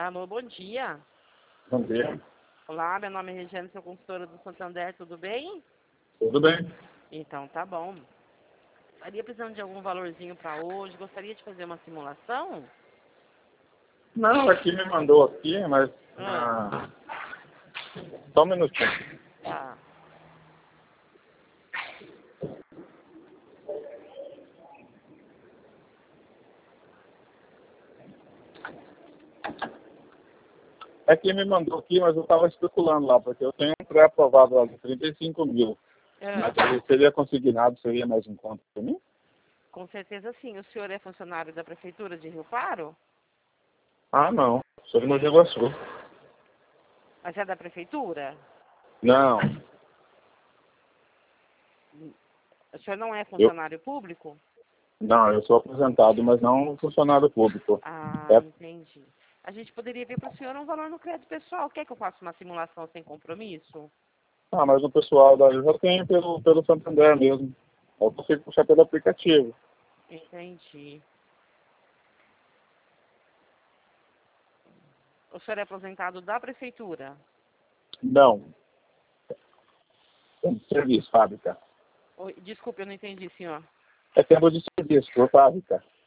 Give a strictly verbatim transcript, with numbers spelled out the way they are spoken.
Alô, bom dia. Bom dia. Olá, meu nome é Regiane, sou consultora do Santander, tudo bem? Tudo bem? Então, tá bom. Estaria precisando de algum valorzinho para hoje? Gostaria de fazer uma simulação? Não, aqui me mandou aqui, mas... Ah, Ah, só um minutinho. tá. Aqui me mandou aqui, mas eu estava especulando lá, porque eu tenho um pré-aprovado lá de trinta e cinco mil. Ah, Mas aí seria consignado, seria mais um conto para mim? com certeza sim. O senhor é funcionário da Prefeitura de Rio Claro? Ah, não. Sou de Mogi Guaçu. Mas é da Prefeitura? Não. O senhor não é Eu, funcionário público? não, eu sou aposentado, mas não funcionário público. Ah, É, entendi. A gente poderia ver para o senhor um valor no crédito pessoal. Quer que eu faça uma simulação sem compromisso? ah, mas o pessoal daí eu já tenho pelo, pelo Santander mesmo. Eu consigo puxar pelo aplicativo. Entendi. O senhor é aposentado da Prefeitura? Não. Tempo de serviço, fábrica. Oi, desculpe, eu não entendi, senhor. É tempo de serviço, por fábrica.